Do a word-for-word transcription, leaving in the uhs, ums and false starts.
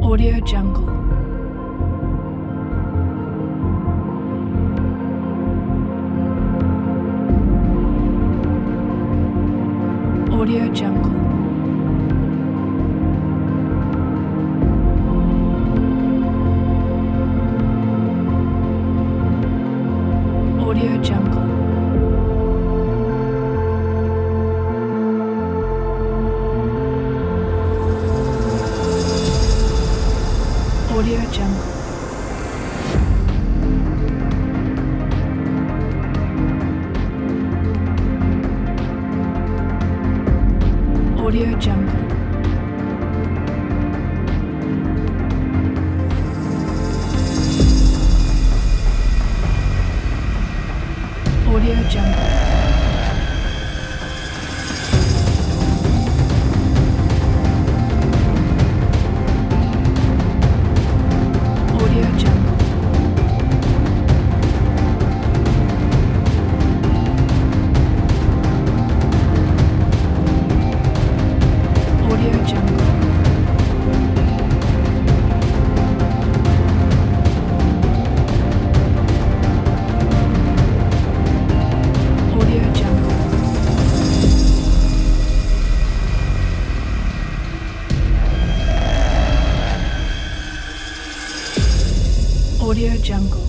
Audio Jungle. Audio Jungle. Audio Jungle. Audio Jungle. Audio Jungle. Audio Jungle. Audio Jungle. Audio Jungle. Audio Jungle. Audio Jungle.